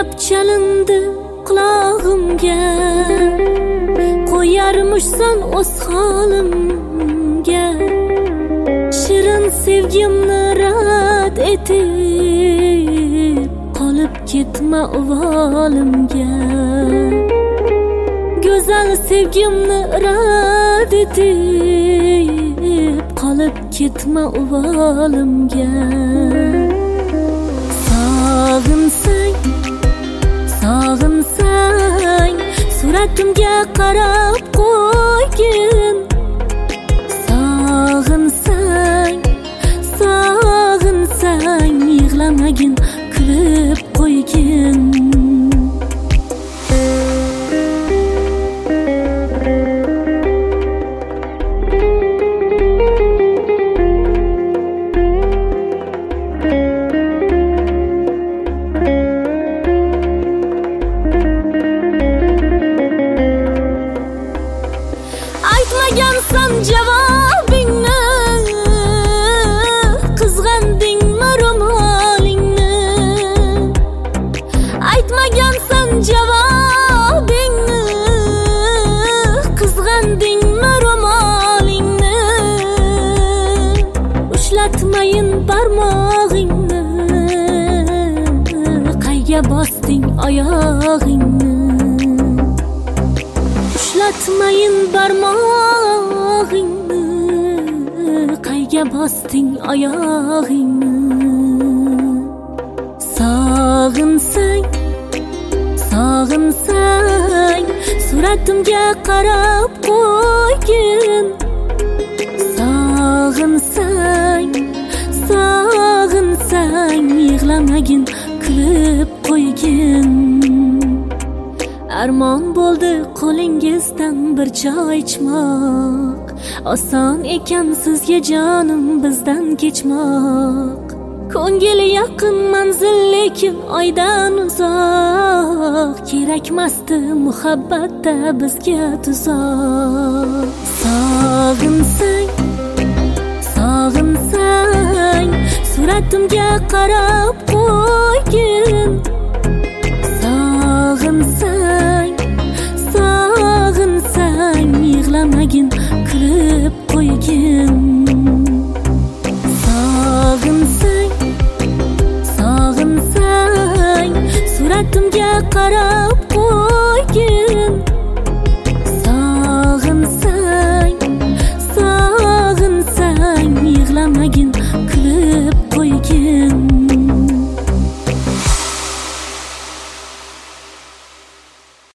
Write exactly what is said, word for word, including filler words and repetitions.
gap chalindi qulog'imga, qo'yarmishsan o'z holimga. Shirin sevgimni rad etib, qolib ketma uvolimga. Go'zal sevgimni rad etib, qolib ketma uvolimga. Sog'insang, sog'insang, suratimga qarab qo'ygin. Sog'insang, sog'insang, yig'lamagin, kulib qo'ygin. Aytmagansan javobingni, qizg'andingmi ro'molingni. Aytmagansan javobingni, qizg'andingmi ro'molingni. Ushlatmayin barmog'ingni, qayga bosding oyog'ingni. Ushlatmayin barmog'ingni, qayga bosding oyog'ingni. Sog'insang, sog'insang, suratimga qarab qo'ygin. Sog'insang, sog'insang, yig'lamagin, kulib qo'ygin. Armon bo'ldi qo'lingizdan bir choy ichmoq, oson ekan sizga jonim bizdan kechmoq. Ko'ngil yaqin manzil lekin oydan uzoq, kerakmasdi muhabbatda bizga tuzoq. Sog'insang, sog'insang, suratimga qarab qo'ygin. Sog'insang, sog'insang, yig'lamagin, kulib qo'ygin. Sog'insang, sog'insang, suratim